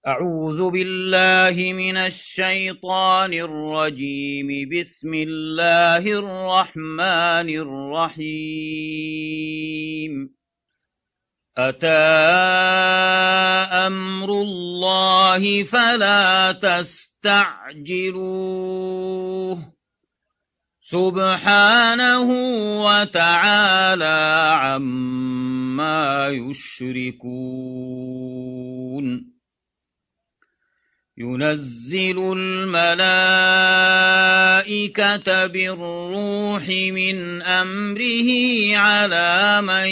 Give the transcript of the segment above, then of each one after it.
أعوذ بالله من الشيطان الرجيم. بسم الله الرحمن الرحيم. أتى أمر الله فلا تستعجلوه سبحانه وتعالى عما يشركون. ينزل الملائكة بالروح من أمره على من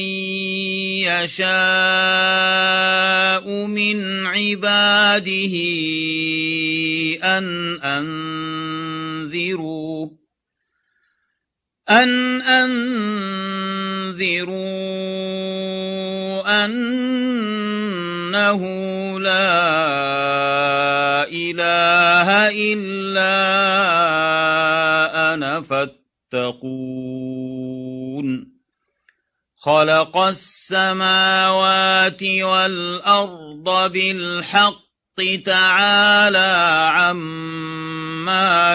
يشاء من عباده أن أنذروا أنه لا إله إلا أنا فاتقون. خلق السماوات والأرض بالحق تعالى عما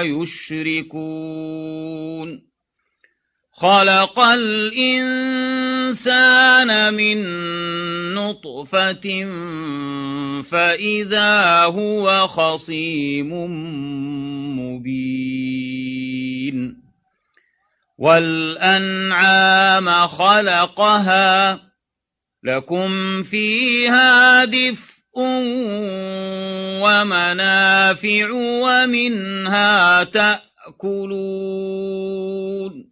يشركون. خلق الإنسان من نطفة فإذا هو خصيم مبين. والأنعام خلقها لكم فيها دفء ومنافع ومنها تأكلون.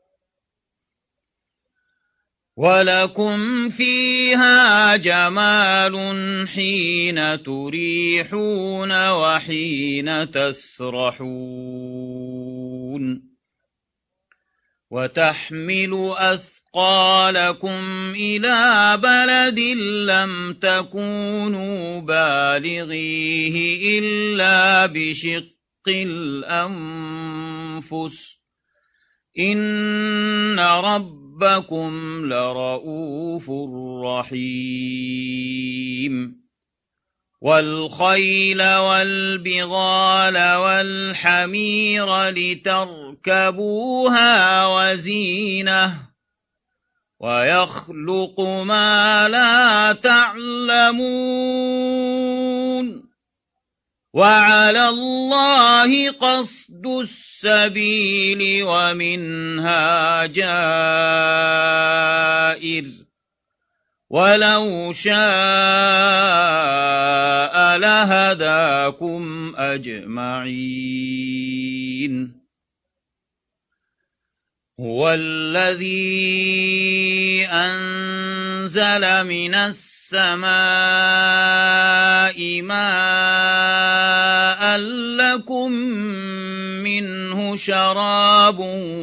ولكم فيها جمال حين تريحون وحين تسرحون. وتحمل أثقالكم إلى بلد لم تكونوا بالغيه إلا بشق الأنفس إن ربكم لرؤوف رحيم. والخيل والبغال والحمير لتركبوها وزينة ويخلق ما لا تعلمون. وعلى الله قصد السبيل ومنها جائر ولو شاء لهداكم أجمعين. هو الذي أنزل من السماء ماء لكم منه شراب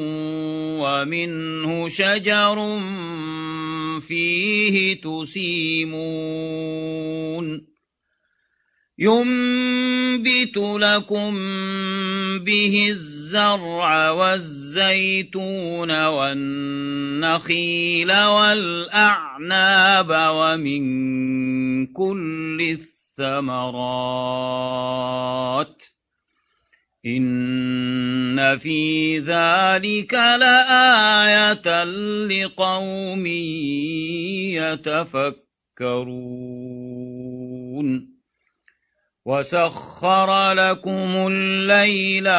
ومنه شجر فيه تسيمون. ينبت لكم به الزرع والزيتون والنخيل والأعناب ومن كل الثمرات إن في ذلك لآية لقوم يتفكرون. وسخر لكم الليل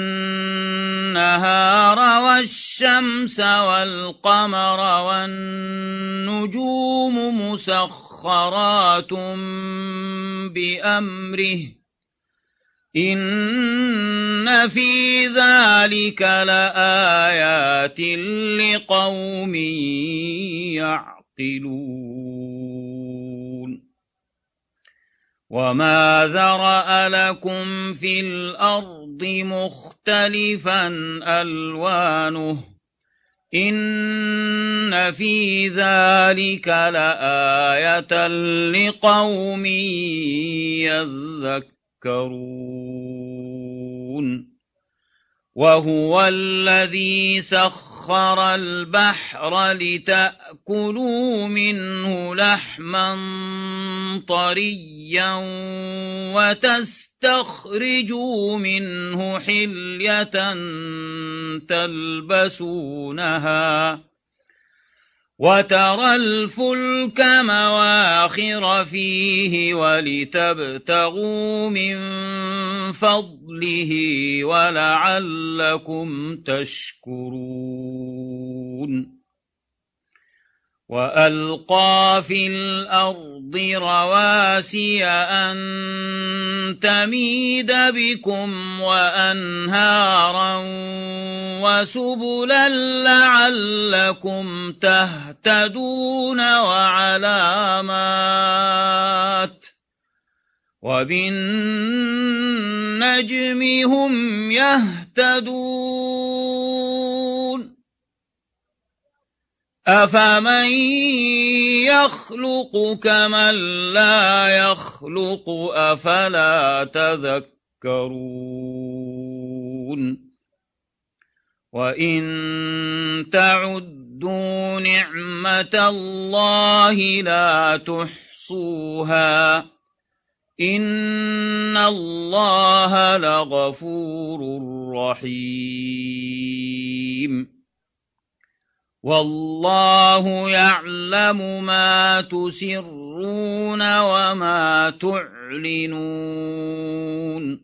والنهار والشمس والقمر والنجوم مسخرات بأمره إن في ذلك لآيات لقوم يعقلون. وما ذرأ لكم في الأرض مختلفا ألوانه إن في ذلك لآية لقوم يذكرون. وهو الذي سخر وسخر البحر لتأكلوا منه لحما طريا وتستخرجوا منه حلية تلبسونها وترى الفلك مواخر فيه ولتبتغوا من فضله ولعلكم تشكرون وألقى في الأرض رواسي أن تميد بكم وأنهارا وسبلا لعلكم تهتدون وعلامات وبالنجم هم يهتدون أفمن يخلق كمن لا يخلق أفلا تذكرون وإن تعدوا نعمة الله لا تحصوها إن الله لغفور رحيم والله يعلم ما تسرون وما تعلنون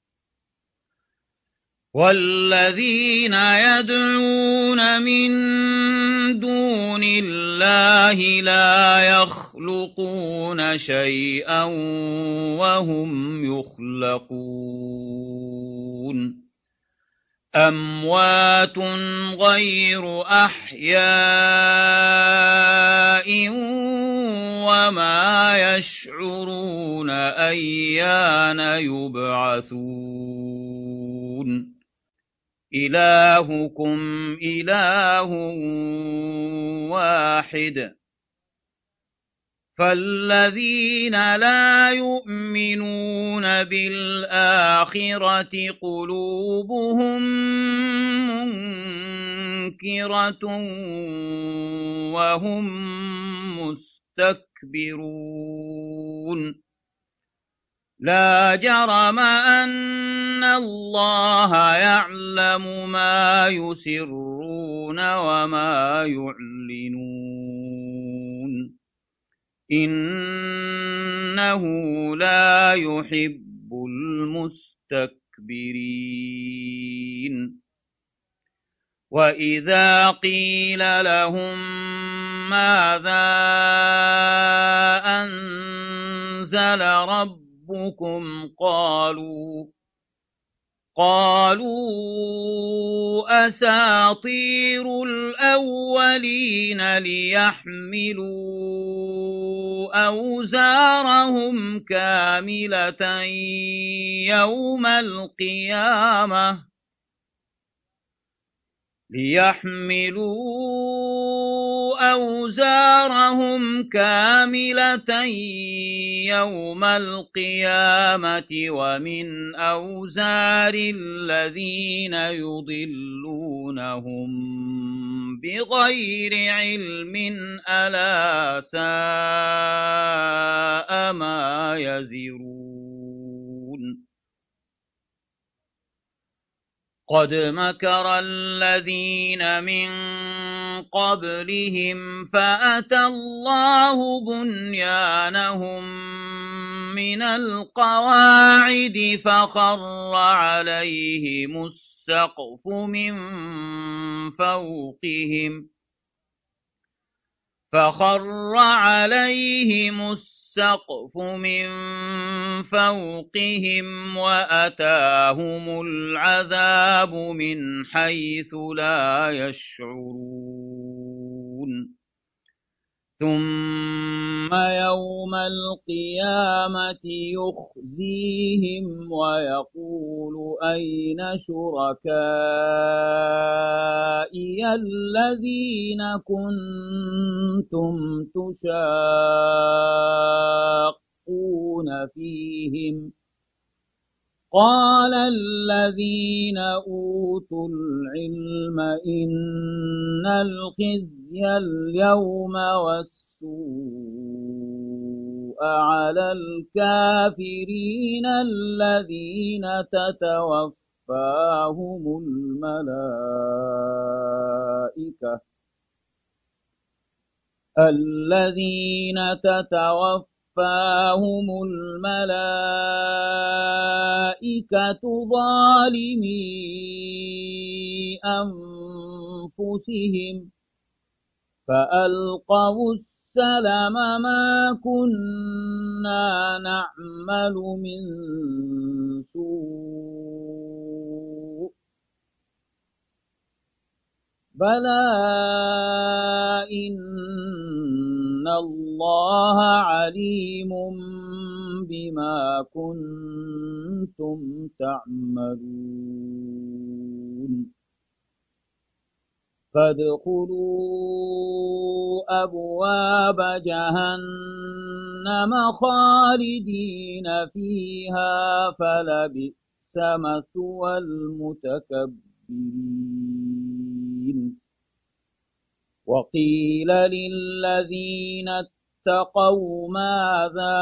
والذين يدعون من دون الله لا يخلقون شيئا وهم يخلقون أموات غير أحياء وما يشعرون أيان يبعثون إلهكم إله واحد فالذين لا يؤمنون بالآخرة قلوبهم منكرة وهم مستكبرون لا جرم أن الله يعلم ما يسرون وما يعلنون إنه لا يحب المستكبرين وإذا قيل لهم ماذا أنزل ربكم قالوا أساطير الأولين ليحملوا أوزارهم كاملة يوم القيامة ومن أوزار الذين يضلونهم بغير علم ألا ساء ما يزرون قد مكر الذين من قبلهم فأتى الله بنيانهم من القواعد فخر عليهم السقف من فوقهم وأتاهم العذاب من حيث لا يشعرون ثم يوم القيامة يخزيهم ويقول أين شركائي الذين كنتم تشاقون فيهم قال الذين أوتوا العلم إن الخزي اليوم والسوء على الكافرين الذين تتوفاهم الملائكة ظالمي أنفسهم فألقوا السلم ما كنا نعمل من سوء بلى إن الله عليم بما كنتم تعملون فادخلوا أبواب جهنم خالدين فيها فلبئس مثوى المتكبرين وقيل للذين اتقوا ماذا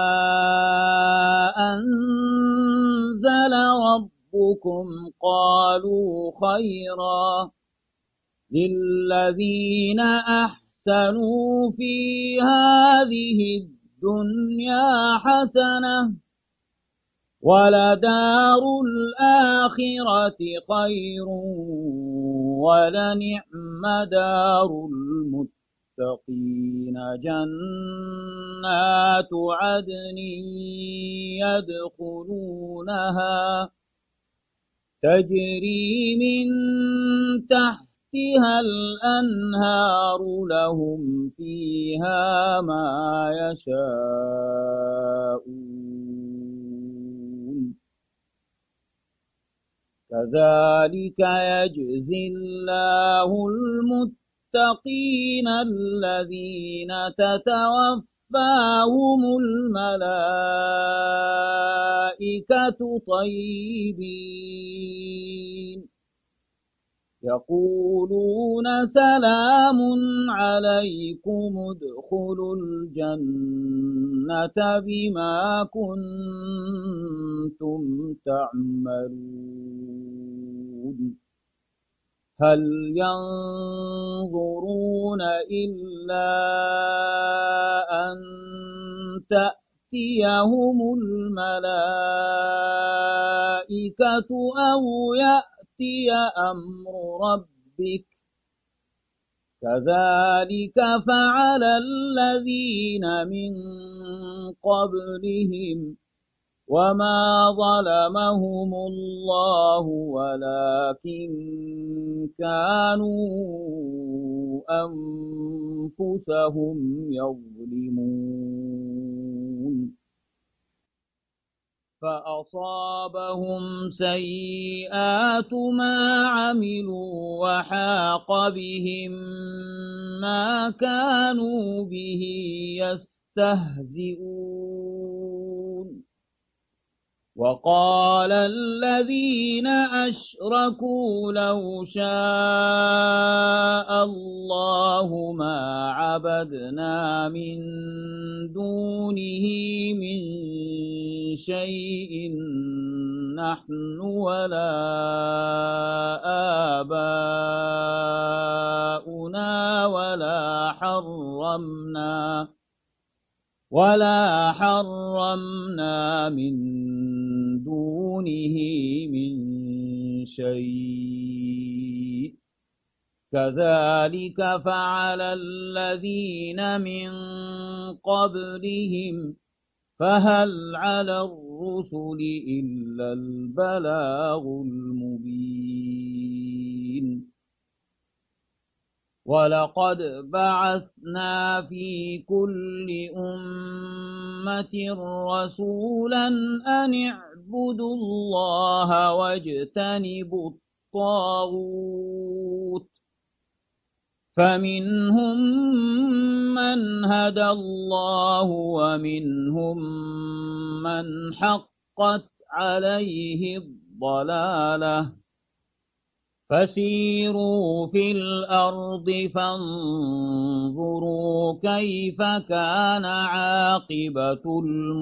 أنزل ربكم قالوا خيرا للذين أحسنوا في هذه الدنيا حسنة ولدار الآخرة خير ولنعم دار المتقين جنات عدن يدخلونها تجري من تحتها الأنهار لهم فيها ما يشاءون كذلك يجزي الله المتقين الذين تتوفاهم الملائكة طيبين يقولون سلام عليكم ادخلوا الجنة بما كنتم تعملون هل ينظرون إلا أن تأتيهم الملائكة أو يأتي أمر ربك كذلك فعل الذين من قبلهم وما ظلمهم الله ولكن كانوا أنفسهم يظلمون فأصابهم سيئات ما عملوا وحاق بهم ما كانوا به يستهزئون وقال الذين أشركوا لو شاء الله ما عبدنا من دونه من شيء نحن ولا آباؤنا ولا حرمنا من دونه من شيء كذلك فعل الذين من قبلهم فهل على الرسل إلا البلاغ المبين ولقد بعثنا في كل أمة رسولا أن اعبدوا الله واجتنبوا الطاغوت فمنهم من هدى الله ومنهم من حقت عليه الضلالة فسيروا في الأرض فانظروا كيف كان عاقبة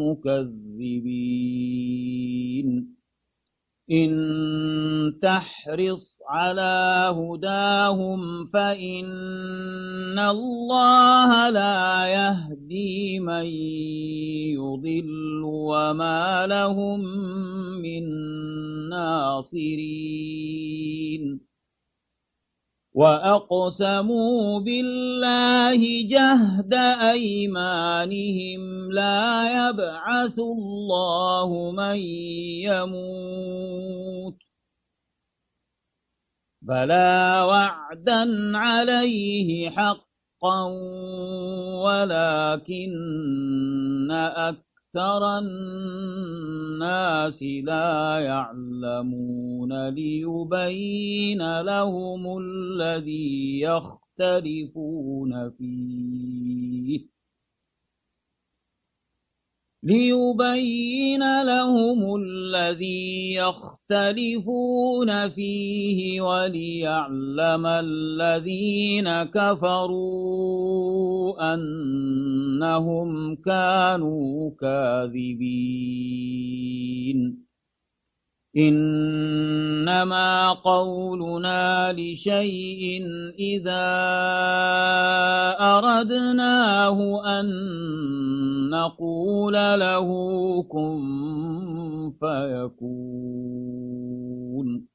المكذبين إن تحرص على هداهم فإن الله لا يهدي من يضل وما لهم من ناصرين وأقسموا بالله جهد أيمانهم لا يبعث الله من يموت بلى وعدا عليه حقا ولكن أكثر الناس لا يعلمون ليبين لهم الذي يختلفون فيه وليعلم الذين كفروا أنهم كانوا كاذبين إنما قولنا لشيء إذا أردناه أن نقول له كن فيكون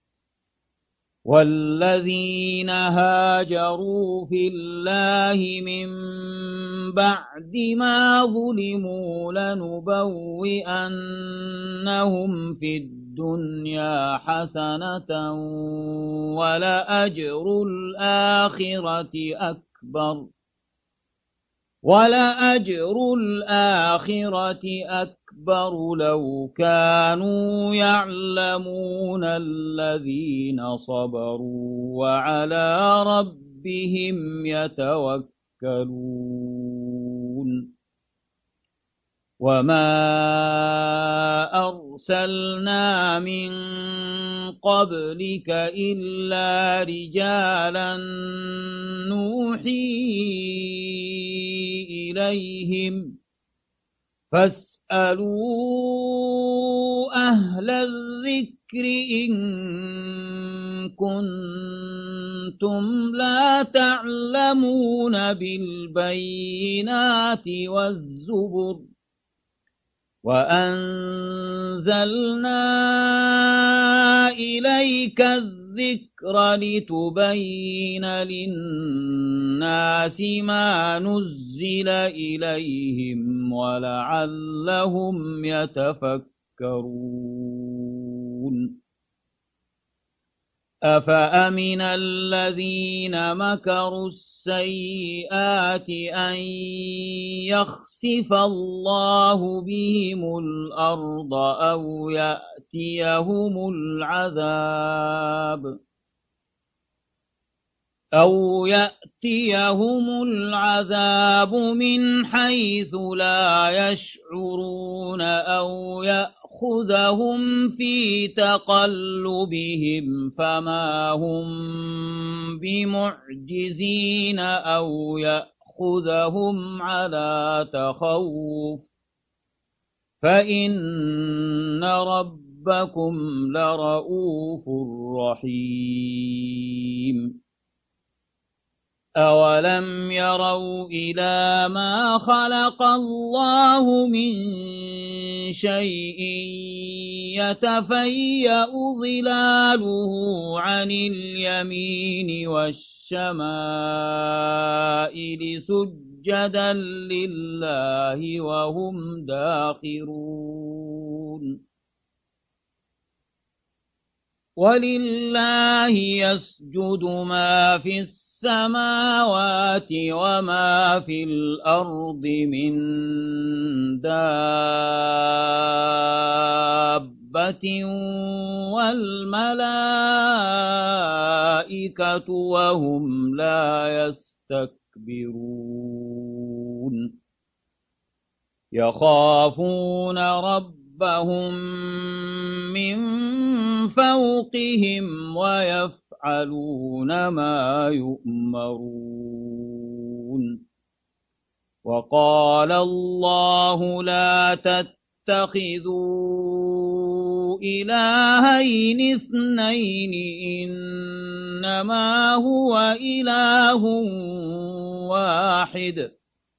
والذين هاجروا في الله من بعد ما ظلموا لنبوئنهم في الدنيا حسنة ولأجر الآخرة أكبر لو كانوا يعلمون الذين صبروا وعلى ربهم يتوكلون وما أرسلنا من قبلك إلا رجالا نوحي إليهم فاسألوا أهل الذكر إن كنتم لا تعلمون بالبينات والزبر وأنزلنا إليك الذكر لتبين للناس ما نزل إليهم ولعلهم يتفكرون أفأمن الذين مكروا السيئات أن يخسف الله بهم الأرض أو يأتيهم العذاب من حيث لا يشعرون أو يأخذهم في تقلبهم فما هم بمعجزين أو يأخذهم على تخوف فإن ربكم لرؤوف رحيم أولم يروا إلى ما خلق الله من شيء يتفيأ ظلاله عن اليمين والشمائل سجدا لله وهم داخرون ولله يسجد ما في السماوات وما في الأرض من دابة والملائكة وهم لا يستكبرون يخافون ربهم ربهم من فوقهم ويفعلون ما يؤمرون. وقال الله لا تتخذوا إلهين اثنين إنما هو إله واحد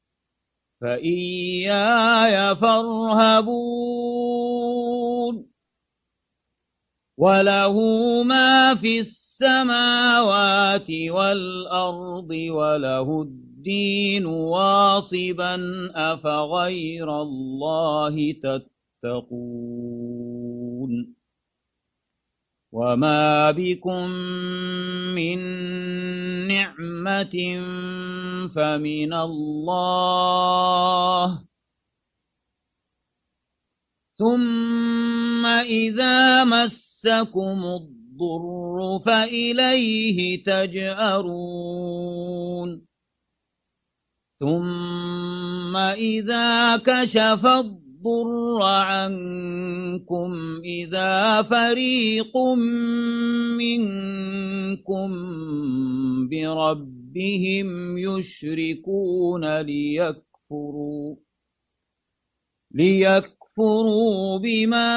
فإياي فارهبون. وله ما في السماوات والأرض وله الدين واصبا أفغير الله تتقون. وما بكم من نعمة فمن الله ثم إذا مسكم الضر فإليه تجأرون. ثم إذا كشف الضر عنكم إذا فريق منكم بربهم يشركون ليكفروا بما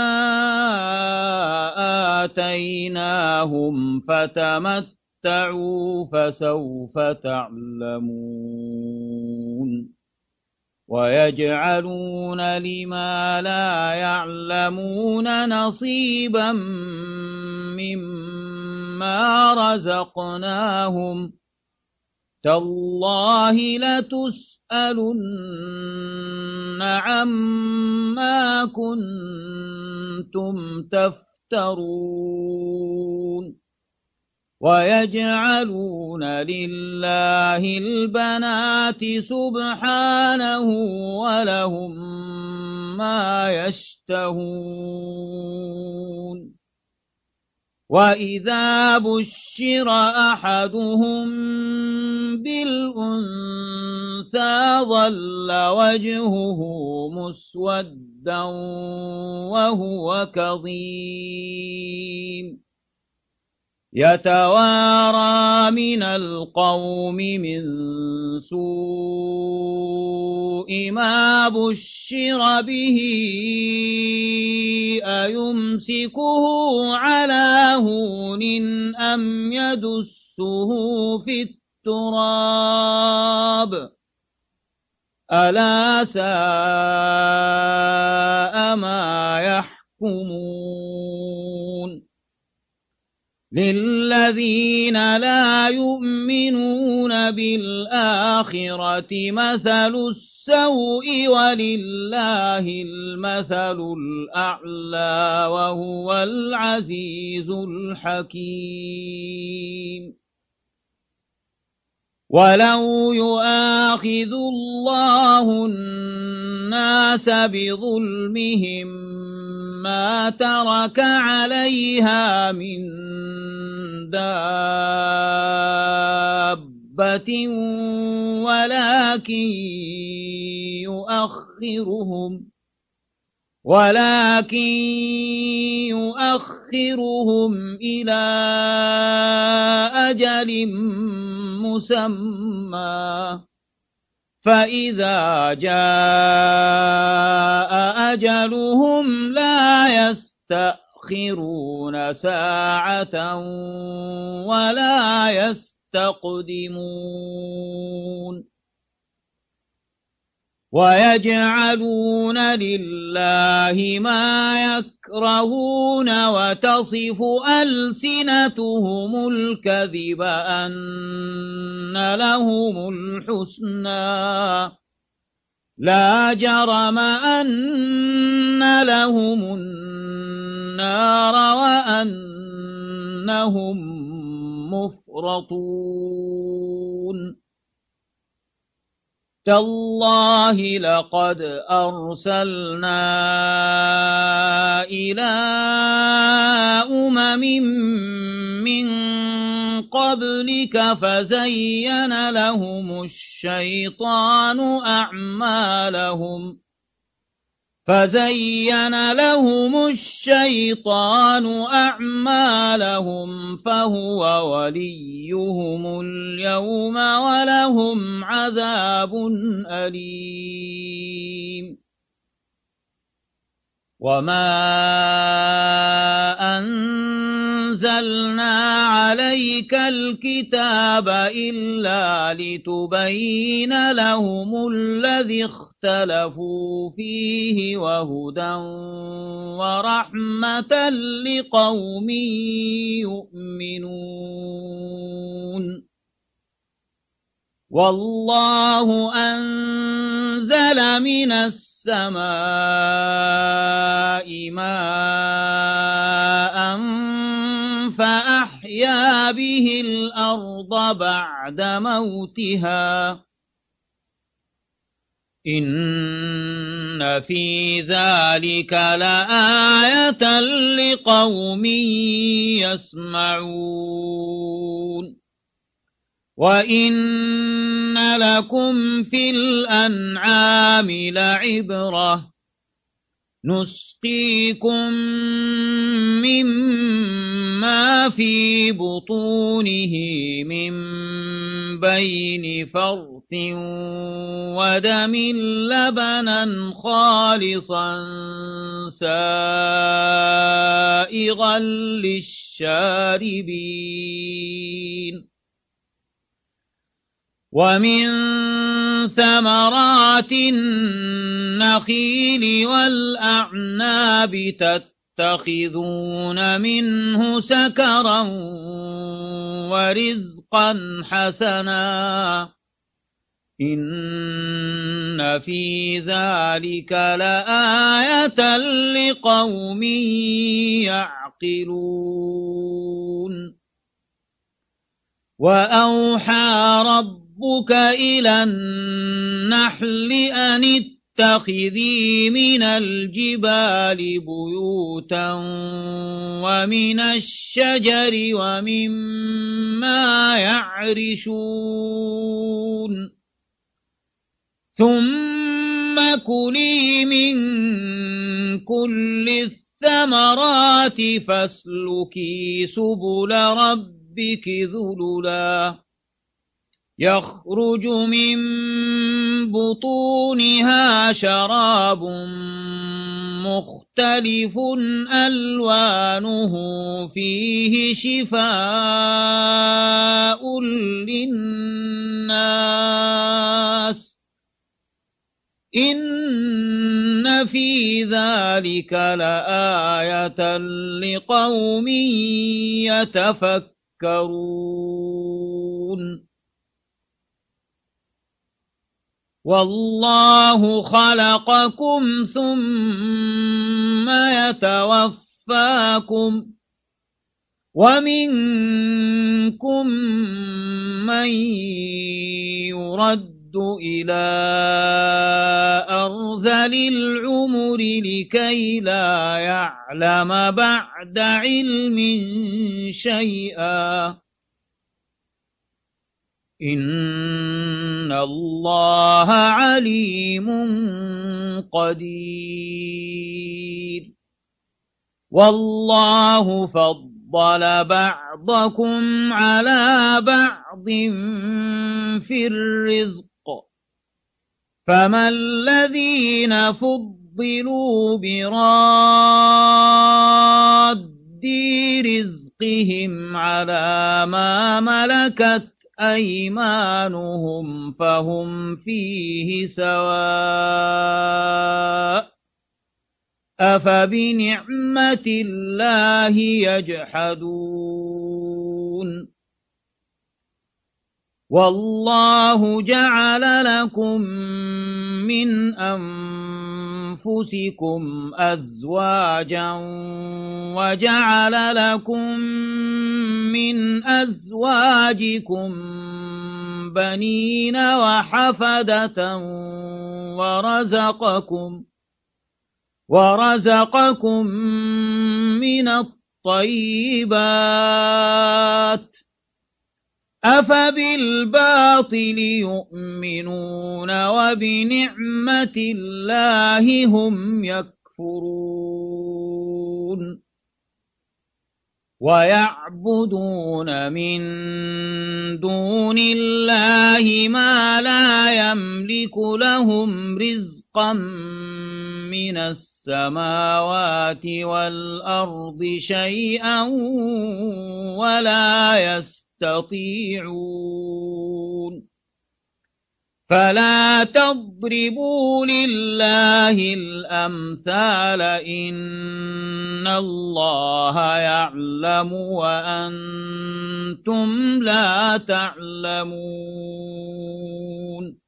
آتيناهم فتمتعوا فسوف تعلمون. ويجعلون لما لا يعلمون نصيبا مما رزقناهم تالله لتسألن عما كنتم تفترون. ويجعلون لله البنات سبحانه ولهم ما يشتهون. وإذا بشر أحدهم بالأنثى ظل وجهه مسودا وهو كظيم يتوارى من القوم من سوء ما بشر به أيمسكه على هون أم يدسه في التراب ألا ساء ما يحكمون. للذين لا يؤمنون بالآخرة مثل السوء ولله المثل الأعلى وهو العزيز الحكيم. ولو يؤاخذ الله الناس بظلمهم ما ترك عليها من دابة ولكن يؤخرهم إلى أجل مسمى فإذا جاء أجلهم لا يستأخرون ساعة ولا يستقدمون. ويجعلون لله ما يكرهون وتصف ألسنتهم الكذب أن لهم الحسنى لا جرم أن لهم النار وأنهم مفرطون. تالله لقد أرسلنا إلى من قبلك فزين لهم الشيطان أعمالهم فزين لهم الشيطان أعمالهم فهو وليهم اليوم ولهم عذاب أليم وما أنزلنا عليك الكتاب إلا لتبين لهم الذي اختلفوا فيه وهدى ورحمة لقوم يؤمنون والله أنزل من السماء ماء فأحيا به الأرض بعد موتها إن في ذلك لآية لقوم يسمعون وَإِنَّ لَكُمْ فِي الْأَنْعَامِ لَعِبْرَةً نُسْقِيكُم مِّمَّا فِي بُطُونِهِ مِن بَيْنِ فَرْثٍ وَدَمٍ لَّبَنًا خَالِصًا سَائِغًا لِّلشَّارِبِينَ ومن ثمرات النخيل والأعناب تتخذون منه سكرا ورزقا حسنا إن في ذلك لآية لقوم يعقلون وأوحى ربك إلى النحل أن اتخذي من الجبال بيوتا ومن الشجر ومما يعرشون ثم كلي من كل الثمرات فاسلكي سبل ربك ذللا يخرج من بطونها شراب مختلف ألوانه فيه شفاء للناس إن في ذلك لآية لقوم يتفكرون والله خلقكم ثم يتوفاكم ومنكم من يرد إلى أرذل العمر لكي لا يعلم بعد علم شيئا إن الله عليم قدير والله فضل بعضكم على بعض في الرزق فما الذين فضلوا براد رزقهم على ما ملكت أيمانهم فهم فيه سواء أفبنعمة الله يجحدون والله جعل لكم من أنفسكم أزواجا وجعل لكم من أزواجكم بنين وحفدة ورزقكم من الطيبات أفبالباطل يؤمنون وبنعمة الله هم يكفرون ويعبدون من دون الله ما لا يملك لهم رزقا من السماوات والأرض شيئا ولا يستطيعون فلا تضربوا لله الأمثال إن الله يعلم وأنتم لا تعلمون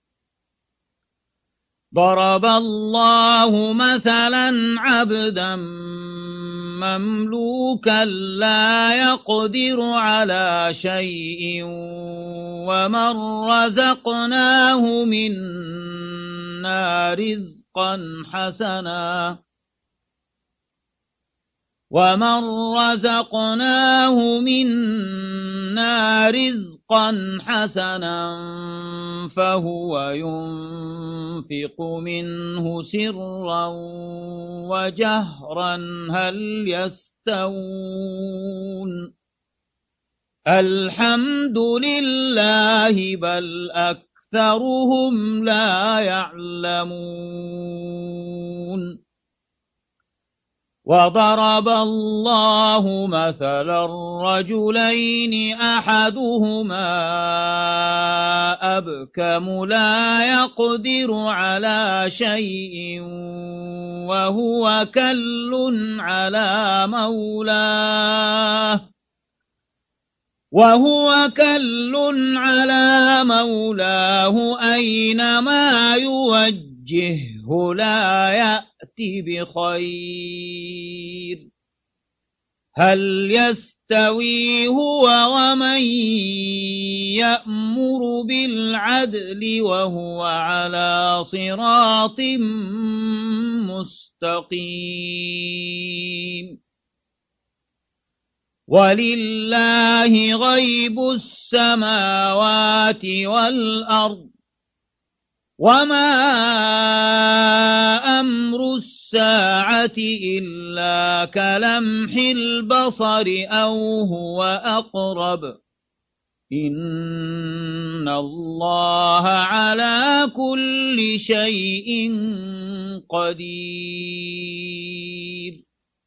ضرب الله مثلا عبدا مملوكا لا يقدر على شيء ومن رزقناه منا رزقا حسنا فهو ينفق منه سرا وجهرا هل يستوون الحمد لله بل أكثرهم لا يعلمون وضرب الله مثلا رجلين أحدهما أبكم لا يقدر على شيء وهو كل على مولاه أينما يوجهه لا يأتي بخير هل يستوي هو ومن يأمر بالعدل وهو على صراط مستقيم ولله غيب السماوات والأرض وما أمر الساعة إلا كلمح البصر أو هو أقرب إن الله على كل شيء قدير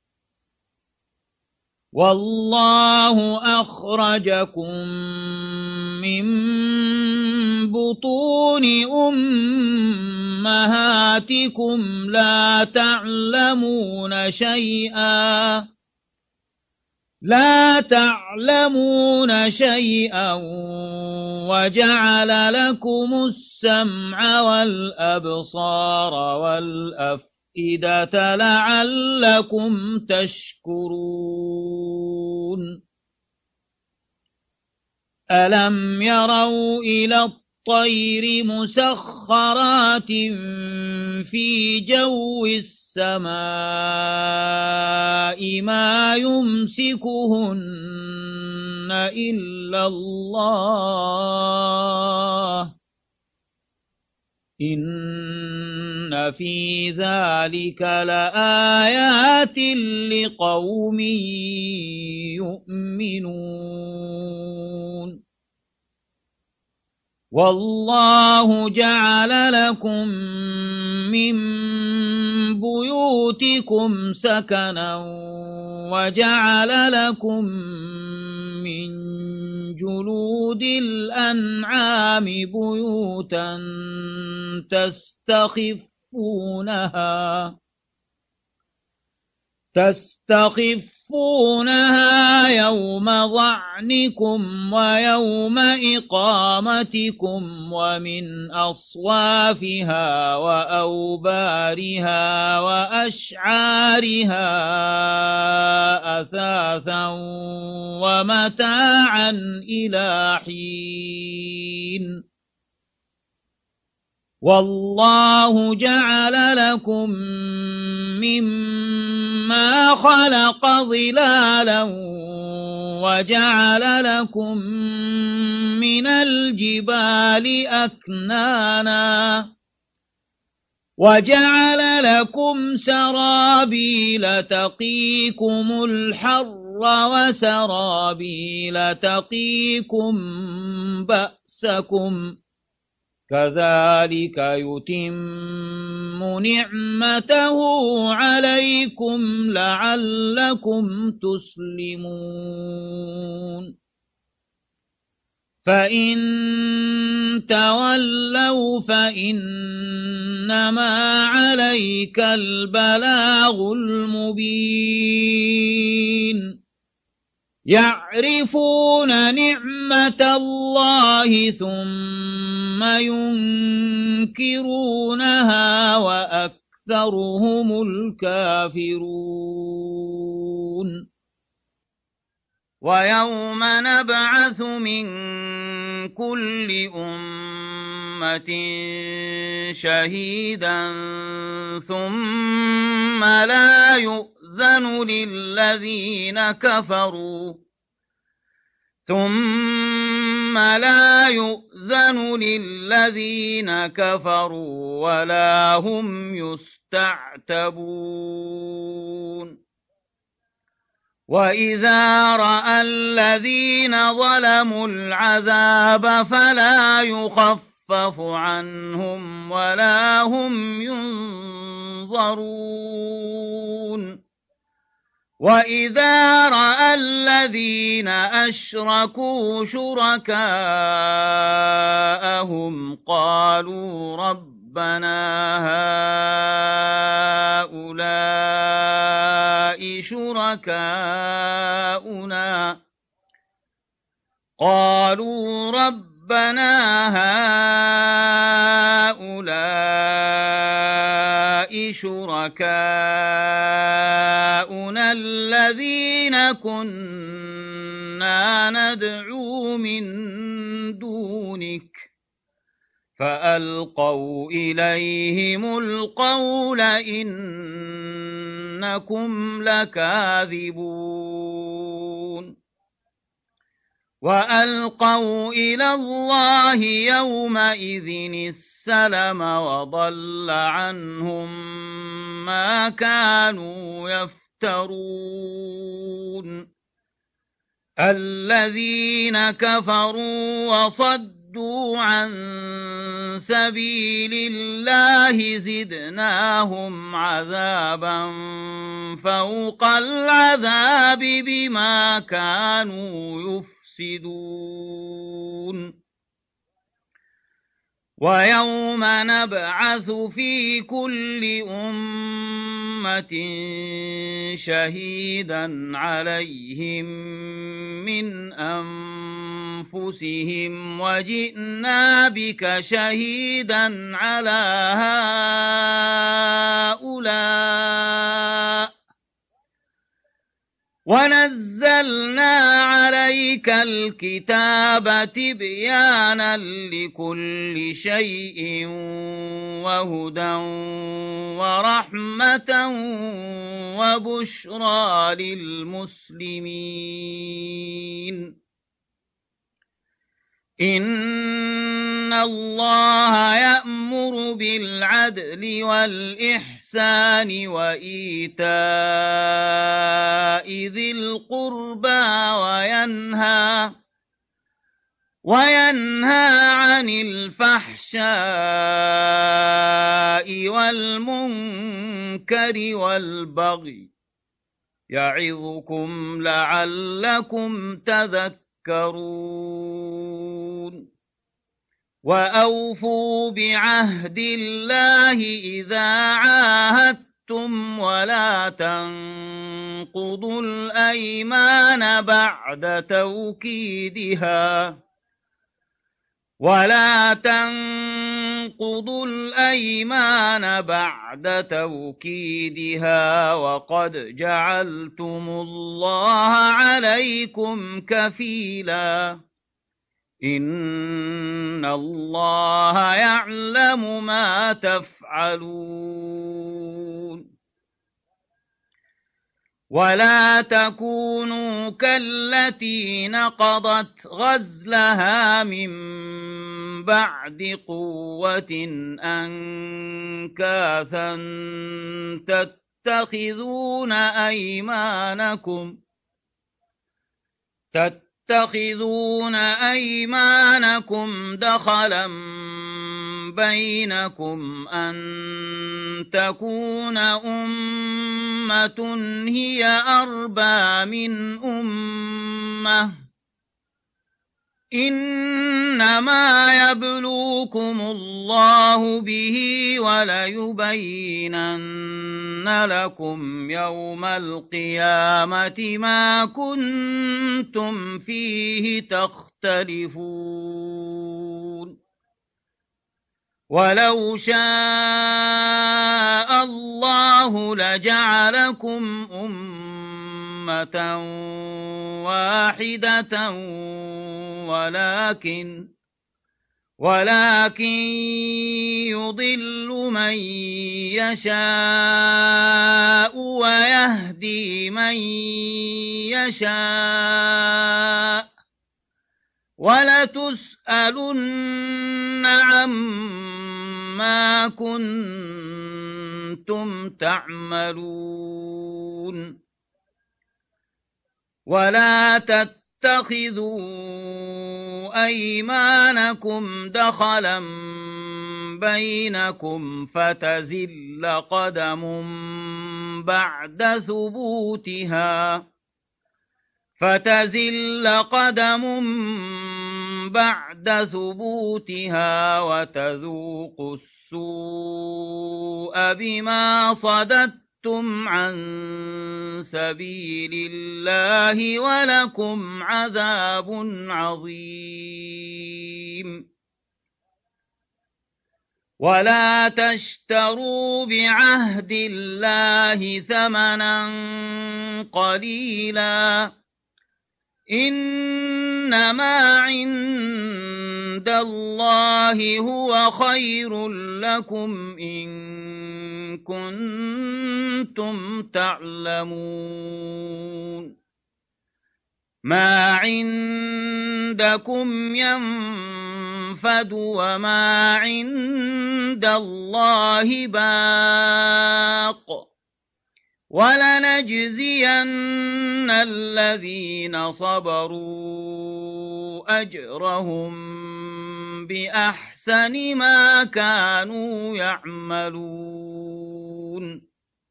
والله أخرجكم من بطون أمهاتكم لا تعلمون شيئا وجعل لكم السمع والأبصار والأفئدة لعلكم تشكرون ألم يروا إلى الطير مسخرات في جو السماء ما يمسكهن إلا الله إن في ذلك لآيات لقوم يؤمنون والله جعل لكم من بيوتكم سكنا وجعل لكم من جلود الأنعام بيوتا تستخفونها يوم ظعنكم ويوم إقامتكم ومن أصوافها وأوبارها وأشعارها أثاثا ومتاعا إلى حين والله جعل لكم مما ما خلق ظلالا وجعل لكم من الجبال أكنانا وجعل لكم سرابيل تقيكم الحر وسرابيل تقيكم بأسكم كذلك يتم نعمته عليكم لعلكم تسلمون فإن تولوا فإنما عليك البلاغ المبين يعرفون نعمة الله ثم ينكرونها وأكثرهم الكافرون ويوم نبعث من كل أمة شهيدا ثم لا يؤذن للذين كفروا ولا هم يستعتبون وإذا رأى الذين ظلموا العذاب فلا يخفف عنهم ولا هم ينظرون وإذا رأى الذين أشركوا شركاءهم قالوا ربنا هؤلاء شركاؤنا الذين كنا ندعو من دونك فألقوا إليهم القول إنكم لكاذبون وألقوا إلى الله يومئذ السلم وضل عنهم ما كانوا يفترون الذين كفروا وصدوا عن سبيل الله زدناهم عذابا فوق العذاب بما كانوا يفسدون ويوم نبعث في كل أمة شهيدا عليهم من أنفسهم وجئنا بك شهيدا على هؤلاء ونزلنا عليك الكتاب تبيانا لكل شيء وهدى ورحمة وبشرى للمسلمين إن الله يأمر بالعدل والإحسان وإيتاء ذي القربى وينهى عن الفحشاء والمنكر والبغي يعظكم لعلكم تذكرون وأوفوا بعهد الله إذا عاهدتم ولا تنقضوا الأيمان بعد توكيدها وقد جعلتم الله عليكم كفيلا إن الله يعلم ما تفعلون ولا تكونوا كالتي نقضت غزلها من بعد قوة أنكاثا تتخذون أيمانكم دخلا بينكم أن تكون أمة هي أربى من أمة إنما يبلوكم الله به وليبينن لكم يوم القيامة ما كنتم فيه تختلفون ولو شاء الله لجعلكم أمة واحدة ولكن يضل من يشاء ويهدي من يشاء ولتسألن عما كنتم تعملون ولا تتخذوا أيمانكم دخلا بينكم فتزل قدم بعد ثبوتها وتذوقوا السوء بما صددتم عن سبيل الله ولكم عذاب عظيم ولا تشتروا بعهد الله ثمنا قليلا إنما عند الله هو خير لكم إن كنتم تعلمون ما عندكم ينفد وما عند الله باق ولنجزين الذين صبروا أجرهم بأحسن ما كانوا يعملون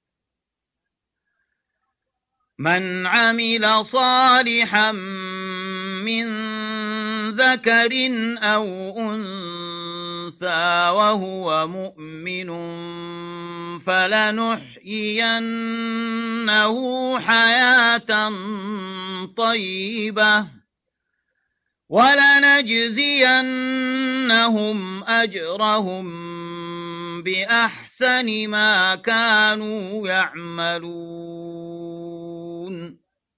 من عمل صالحا من ذكر أو أنثى وهو مؤمن فلنحيينه حياة طيبة ولنجزينهم أجرهم بأحسن ما كانوا يعملون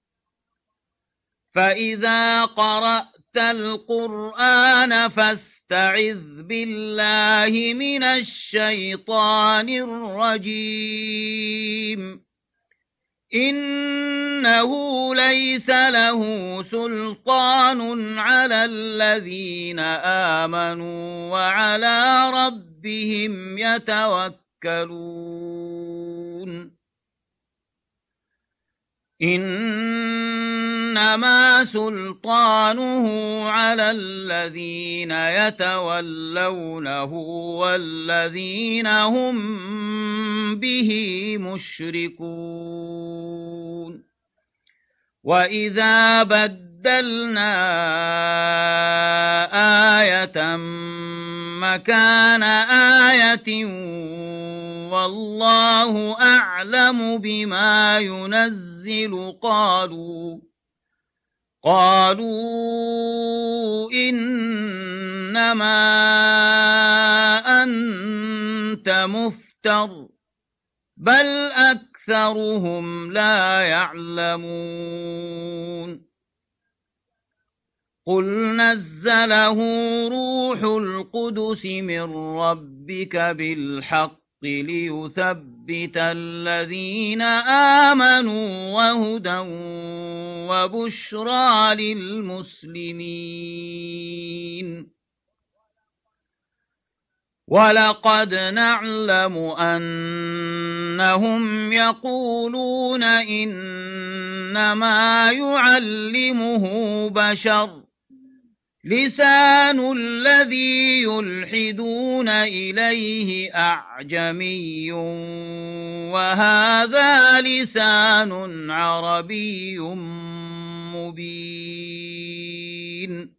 فإذا قرأت القرآن فاستعذ بالله من الشيطان الرجيم إنه ليس له سلطان على الذين آمنوا وعلى ربهم يتوكلون إنما سلطانه على الذين يتولونه والذين هم به مشركون وإذا بدلنا آية مكان آية والله أعلم بما ينزل قالوا إنما أنت مفتر بل أكثرهم لا يعلمون قل نزله روح القدس من ربك بالحق ليثبت الذين آمنوا وهدى وبشرى للمسلمين. ولقد نعلم أنهم يقولون إنما يعلمه بشر لسان الذي يلحدون إليه أعجمي وهذا لسان عربي مبين.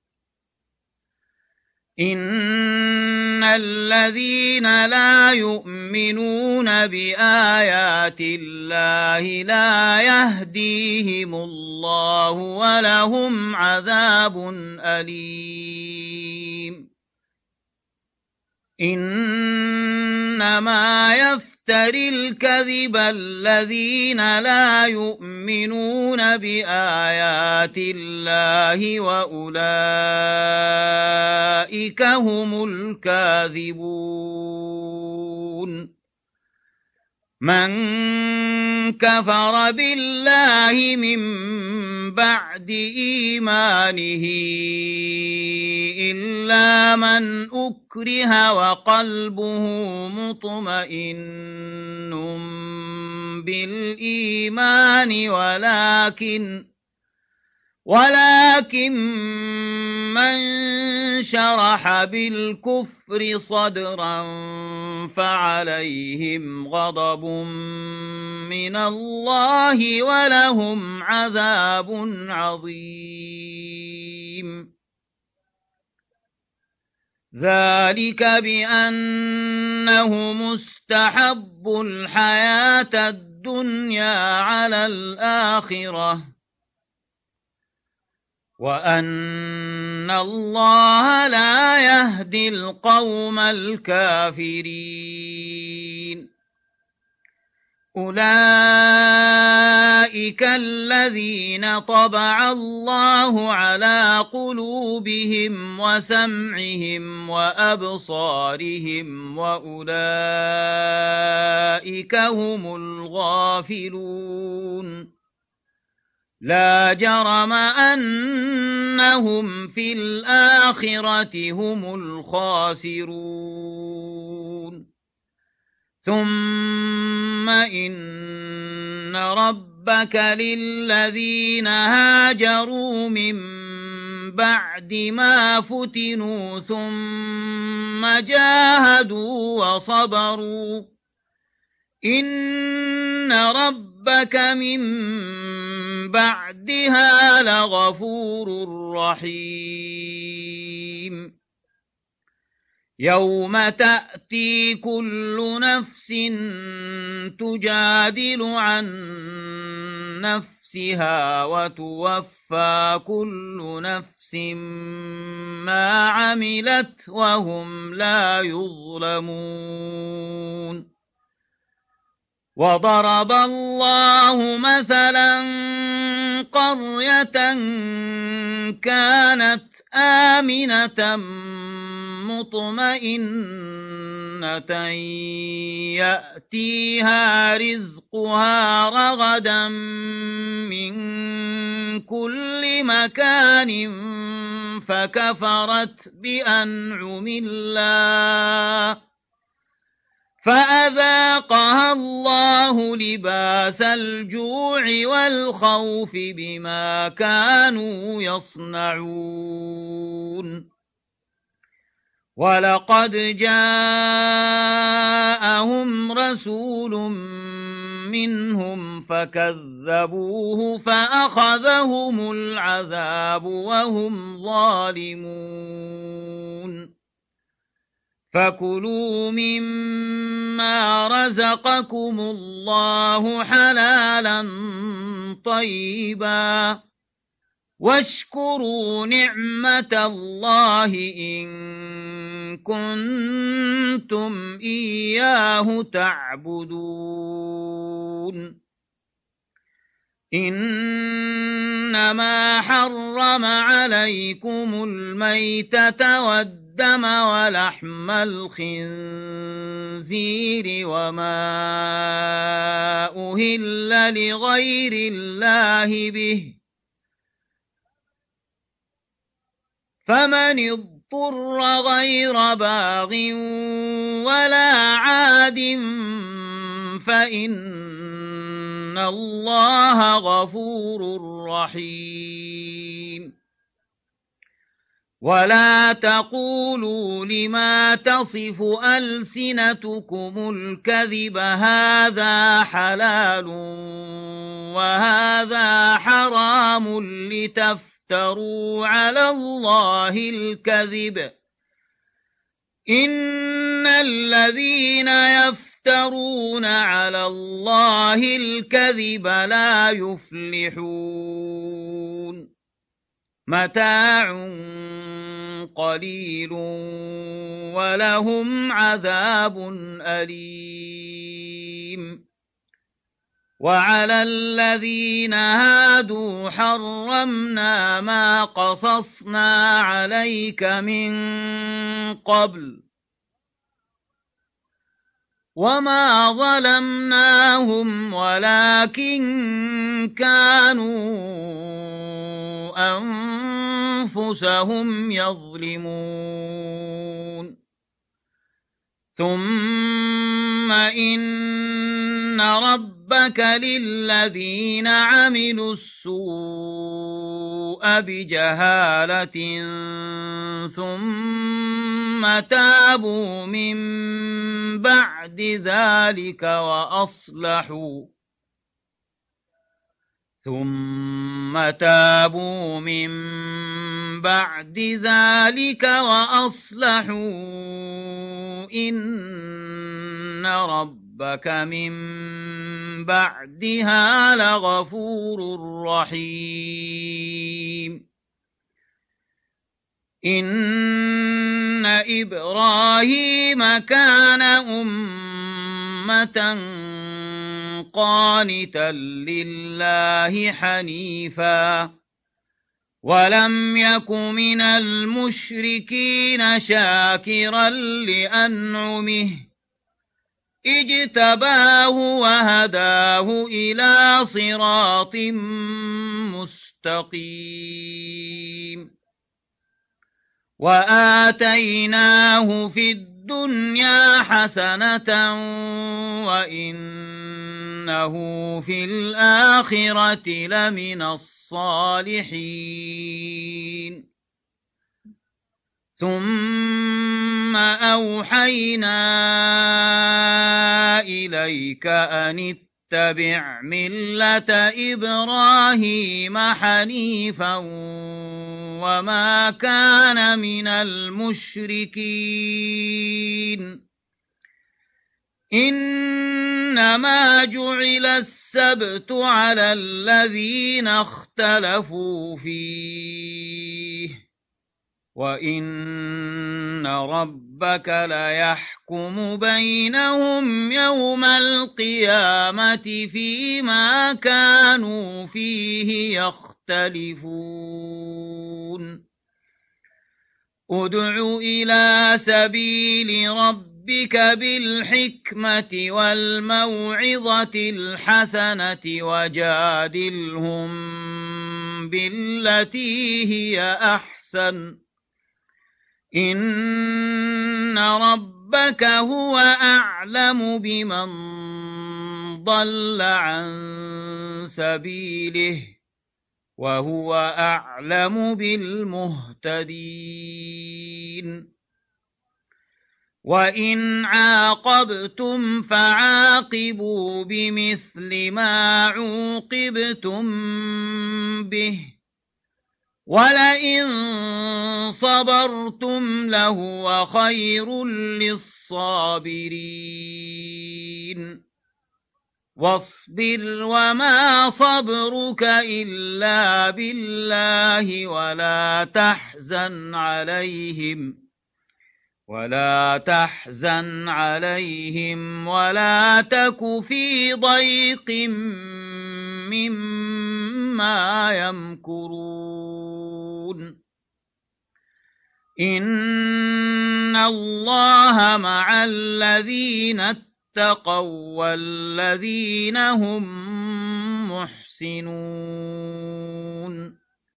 إن الذين لا يؤمنون بآيات الله لا يهديهم الله ولهم عذاب أليم. إنما يفتري الكذب الذين لا يؤمنون بآيات الله وأولئك هم الكاذبون. من كفر بالله من بعد إيمانه إلا من أكره وقلبه مطمئن بالإيمان ولكن من شرح بالكفر صدرا فعليهم غضب من الله ولهم عذاب عظيم. ذلك بأنه مستحب الحياة الدنيا على الآخرة وأن الله لا يهدي القوم الكافرين. أولئك الذين طبع الله على قلوبهم وسمعهم وأبصارهم وأولئك هم الغافلون. لا جرم أنهم في الآخرة هم الخاسرون. ثم إن ربك للذين هاجروا من بعد ما فتنوا ثم جاهدوا وصبروا إن ربك من بعدها لغفور رحيم. يوم تأتي كل نفس تجادل عن نفسها وتوفى كل نفس ما عملت وهم لا يظلمون. وضرب الله مثلا قرية كانت آمنة مطمئنة يأتيها رزقها رغدا من كل مكان فكفرت بأنعم الله فأذاقها الله لباس الجوع والخوف بما كانوا يصنعون. ولقد جاءهم رسول منهم فكذبوه فأخذهم العذاب وهم ظالمون. فكلوا مما رزقكم الله حلالا طيبا واشكروا نعمة الله إن كنتم إياه تعبدون. إن إنما حرم عليكم الميتة والدم ولحم الخنزير وما أهل لغير الله به، فمن اضطر غير باغ ولا عاد فإن الله غفور رحيم. ولا تقولوا لما تصف ألسنتكم الكذب هذا حلال وهذا حرام لتفتروا على الله الكذب، إن الذين يفترون على الله الكذب لا يفلحون. متاع قليل ولهم عذاب أليم. وعلى الذين هادوا حرمنا ما قصصنا عليك من قبل وما ظلمناهم ولكن كانوا أنفسهم يظلمون. ثم إن ربك للذين عملوا السوء بجهالة ثم تابوا من بعد ذلك وأصلحوا إن ربك من بعدها لغفور رحيم. إن إبراهيم كان أمة قانتا لله حنيفا ولم يك من المشركين شاكرا لأنعمه اجتباه وهداه إلى صراط مستقيم. وآتيناه في الدنيا حسنة وإنه في الآخرة لمن الصالحين. ثم أوحينا إليك أن اتبع ملة إبراهيم حنيفا وما كان من المشركين. إنما جعل السبت على الذين اختلفوا فيه وإن ربك ليحكم بينهم يوم القيامة فيما كانوا فيه يختلفون. ادع إلى سبيل ربك بالحكمة والموعظة الحسنة وجادلهم بالتي هي أحسن إن ربك هو أعلم بمن ضل عن سبيله وهو أعلم بالمهتدين. وإن عاقبتم فعاقبوا بمثل ما عوقبتم به ولئن صبرتم لهو خير للصابرين. واصبر وما صبرك إلا بالله ولا تحزن عليهم ولا تك في ضيق ما يمكرون إن الله مع الذين اتقوا والذين هم محسنون